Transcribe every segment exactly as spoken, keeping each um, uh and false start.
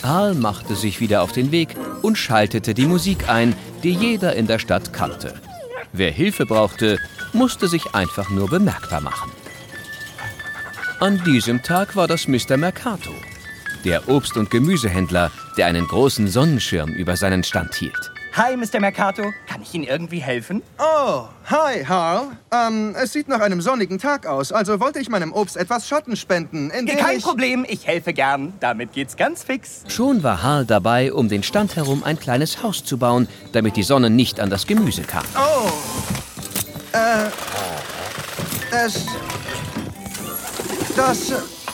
Hal machte sich wieder auf den Weg und schaltete die Musik ein, die jeder in der Stadt kannte. Wer Hilfe brauchte, musste sich einfach nur bemerkbar machen. An diesem Tag war das Mister Mercato, der Obst- und Gemüsehändler, der einen großen Sonnenschirm über seinen Stand hielt. Hi, Mister Mercato. Kann ich Ihnen irgendwie helfen? Oh, hi, Hal. Ähm, es sieht nach einem sonnigen Tag aus, also wollte ich meinem Obst etwas Schatten spenden, indem Kein ich... Problem, ich helfe gern. Damit geht's ganz fix. Schon war Hal dabei, um den Stand herum ein kleines Haus zu bauen, damit die Sonne nicht an das Gemüse kam. Oh, äh, es... Das...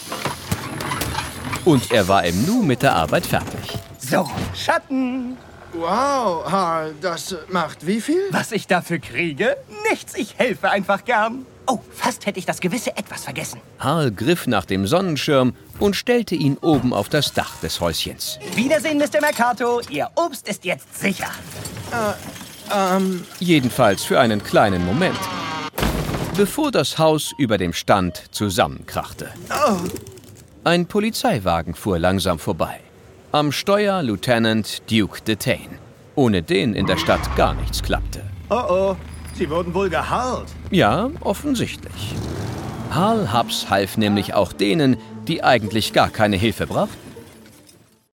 Und er war im Nu mit der Arbeit fertig. So, Schatten. Wow, Hal, das macht wie viel? Was ich dafür kriege? Nichts, ich helfe einfach gern. Oh, fast hätte ich das gewisse Etwas vergessen. Hal griff nach dem Sonnenschirm und stellte ihn oben auf das Dach des Häuschens. Wiedersehen, Mister Mercato. Ihr Obst ist jetzt sicher. Äh, ähm... Jedenfalls für einen kleinen Moment. Bevor das Haus über dem Stand zusammenkrachte. Oh. Ein Polizeiwagen fuhr langsam vorbei. Am Steuer Lieutenant Duke Detain. Ohne den in der Stadt gar nichts klappte. Oh oh, Sie wurden wohl geharrt. Ja, offensichtlich. Hal Hubs half nämlich auch denen, die eigentlich gar keine Hilfe brauchten.